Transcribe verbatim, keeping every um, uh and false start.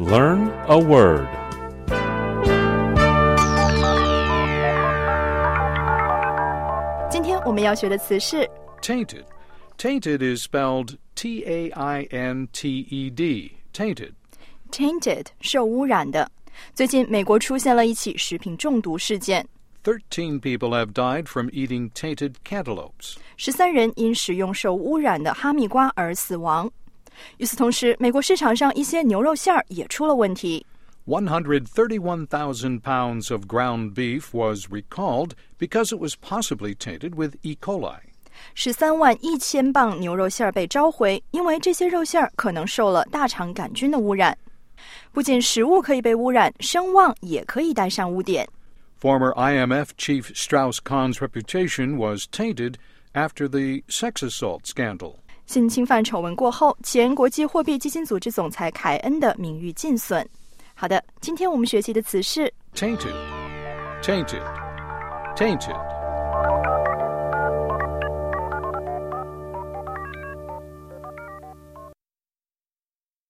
Learn a word. Today 今天我们要学的词是 Tainted. Tainted is spelled T A I N T E D. Tainted. tainted 受污染的。最近美国出现了一起食品中毒事件， Thirteen people have died from eating tainted cantaloupes. 十三人因食用受污染的哈密瓜而死亡。与此同时，美国市场上一些牛肉馅儿也出了问题。 one hundred thirty-one thousand pounds of ground beef was recalled because it was possibly tainted with E. coli. 十三万一千磅牛肉馅儿被召回，因为这些肉馅儿可能受了大肠杆菌的污染。不仅食物可以被污染，声望也可以带上污点。 Former I M F chief Strauss-Kahn's reputation was tainted after the sex assault scandal. 性侵犯丑闻过后，前国际货币基金组织总裁凯恩的名誉尽损。好的，今天我们学习的词是 Tainted. Tainted. Tainted.